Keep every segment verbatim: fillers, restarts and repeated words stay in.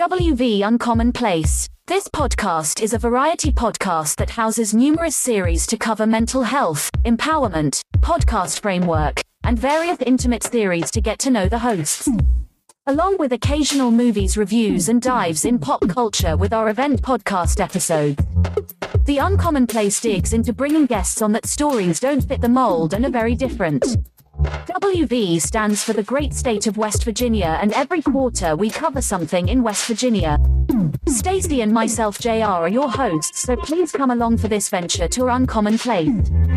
W V Uncommon Place. This podcast is a variety podcast that houses numerous series to cover mental health, empowerment, podcast framework, and various intimate theories to get to know the hosts. Along with occasional movies reviews and dives in pop culture with our event podcast episodes. The Uncommon Place digs into bringing guests on that stories don't fit the mold and are very different. W V stands for the great state of West Virginia, and every quarter we cover something in West Virginia. Stacey and myself, J R, are your hosts, so please come along for this venture to our Uncommon Place.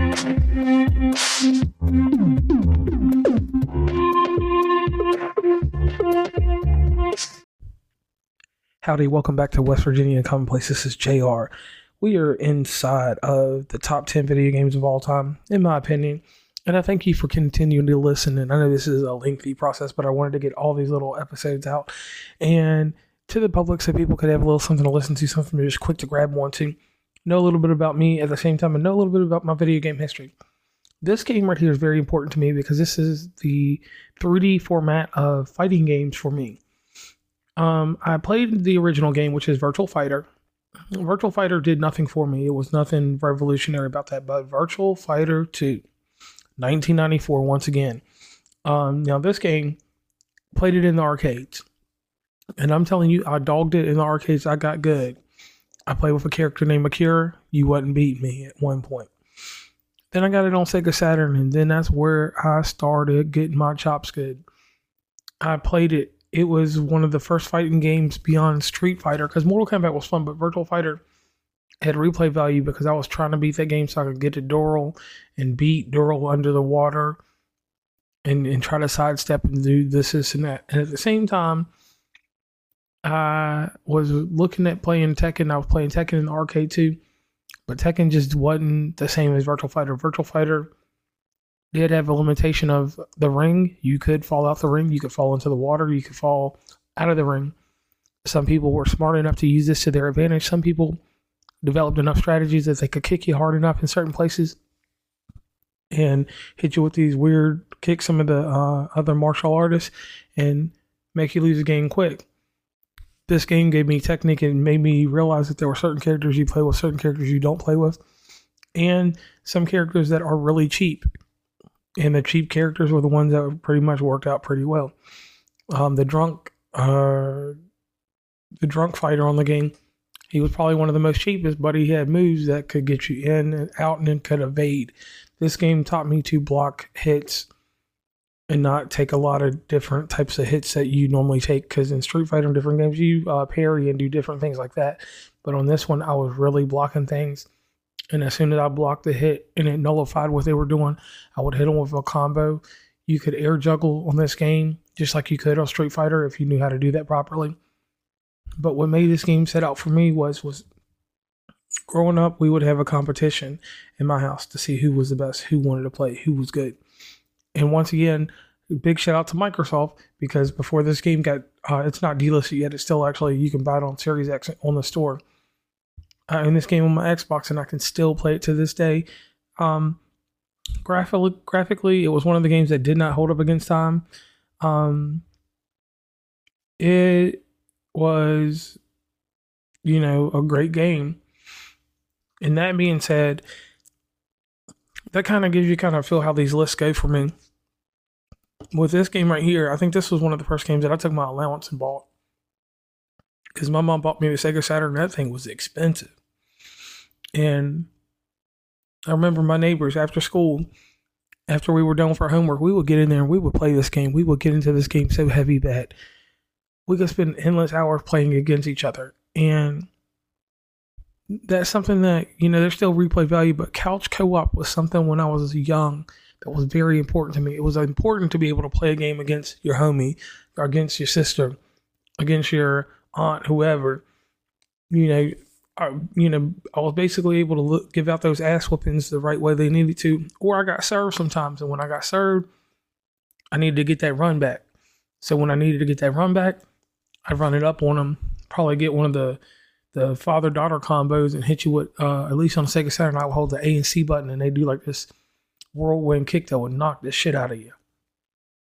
Howdy, welcome back to West Virginia Uncommon Place. This is J R. We are inside of the top ten video games of all time, in my opinion. And I thank you for continuing to listen. And I know this is a lengthy process, but I wanted to get all these little episodes out and to the public so people could have a little something to listen to, something just quick to grab onto, know a little bit about me at the same time, and know a little bit about my video game history. This game right here is very important to me because this is the three D format of fighting games for me. Um, I played the original game, which is Virtual Fighter. Virtual Fighter did nothing for me. It was nothing revolutionary about that, but Virtual Fighter two. nineteen ninety-four, once again. Um, now, this game, played it in the arcades. And I'm telling you, I dogged it in the arcades. I got good. I played with a character named Akira. You wouldn't beat me at one point. Then I got it on Sega Saturn, and then that's where I started getting my chops good. I played it. It was one of the first fighting games beyond Street Fighter, because Mortal Kombat was fun, but Virtual Fighter had replay value because I was trying to beat that game so I could get to Doral and beat Doral under the water and, and try to sidestep and do this, this, and that. And at the same time, I was looking at playing Tekken. I was playing Tekken in the arcade too, but Tekken just wasn't the same as Virtual Fighter. Virtual Fighter did have a limitation of the ring. You could fall out the ring. You could fall into the water. You could fall out of the ring. Some people were smart enough to use this to their advantage. Some people developed enough strategies that they could kick you hard enough in certain places and hit you with these weird kicks, some of the uh, other martial artists, and make you lose the game quick. This game gave me technique and made me realize that there were certain characters you play with, certain characters you don't play with, and some characters that are really cheap. And the cheap characters were the ones that pretty much worked out pretty well. Um, the drunk, uh, the drunk fighter on the game, he was probably one of the most cheapest, but he had moves that could get you in and out and then could evade. This game taught me to block hits and not take a lot of different types of hits that you normally take, because in Street Fighter and different games, you uh, parry and do different things like that. But on this one, I was really blocking things. And as soon as I blocked the hit and it nullified what they were doing, I would hit them with a combo. You could air juggle on this game, just like you could on Street Fighter if you knew how to do that properly. But what made this game set out for me was, was growing up, we would have a competition in my house to see who was the best, who wanted to play, who was good. And once again, big shout out to Microsoft, because before this game got, uh, it's not delisted yet. It's still actually, you can buy it on Series X on the store. Uh, in this game on my Xbox, and I can still play it to this day. Um, graphically, graphically, it was one of the games that did not hold up against time. Um, it was, you know, a great game. And that being said, that kind of gives you kind of feel how these lists go for me. With this game right here, I think this was one of the first games that I took my allowance and bought. Because my mom bought me the Sega Saturn, and that thing was expensive. And I remember my neighbors after school, after we were done with our homework, we would get in there and we would play this game. We would get into this game so heavy that we could spend endless hours playing against each other. And that's something that, you know, there's still replay value, but couch co-op was something when I was young that was very important to me. It was important to be able to play a game against your homie, or against your sister, against your aunt, whoever. You know, I, you know, I was basically able to look, give out those ass whoopings the right way they needed to, or I got served sometimes. And when I got served, I needed to get that run back. So when I needed to get that run back, I'd run it up on them, probably get one of the the father-daughter combos and hit you with, uh, at least on the Sega Saturn, I would hold the A and C button and they do like this whirlwind kick that would knock the shit out of you.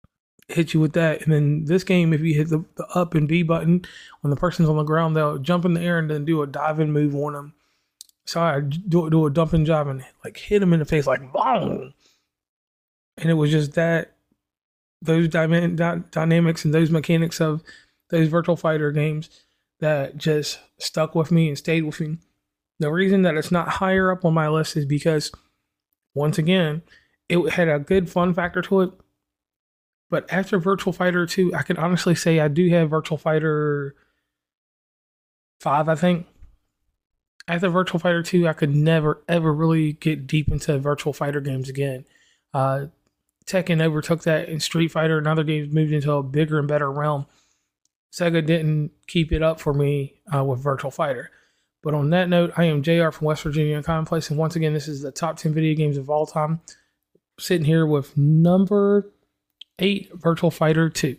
hit you with that. And then this game, if you hit the, the up and B button, when the person's on the ground, they'll jump in the air and then do a diving move on them. So I do, do a dump and jive and like hit him in the face, like boom. And it was just that, those dyma- dy- dynamics and those mechanics of those Virtua Fighter games that just stuck with me and stayed with me. The reason that it's not higher up on my list is because, once again, it had a good fun factor to it. But after Virtua Fighter two, I can honestly say I do have Virtua Fighter five, I think. After Virtua Fighter two, I could never, ever really get deep into Virtua Fighter games again. Uh, Tekken overtook that, and Street Fighter and other games moved into a bigger and better realm. Sega didn't keep it up for me uh, with Virtua Fighter. But on that note, I am J R from West Virginia and Commonplace, and once again, this is the top ten video games of all time. Sitting here with number eight, Virtua Fighter two.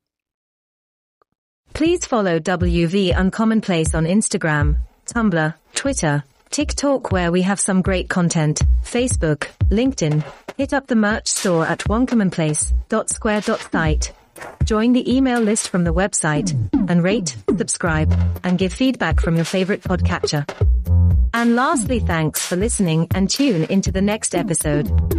Please follow W V Uncommonplace on Instagram, Tumblr, Twitter, TikTok, where we have some great content, Facebook, LinkedIn. Hit up the merch store at oncommonplace dot square dot site. Join the email list from the website, and rate, subscribe, and give feedback from your favorite podcatcher. And lastly, thanks for listening, and tune into the next episode.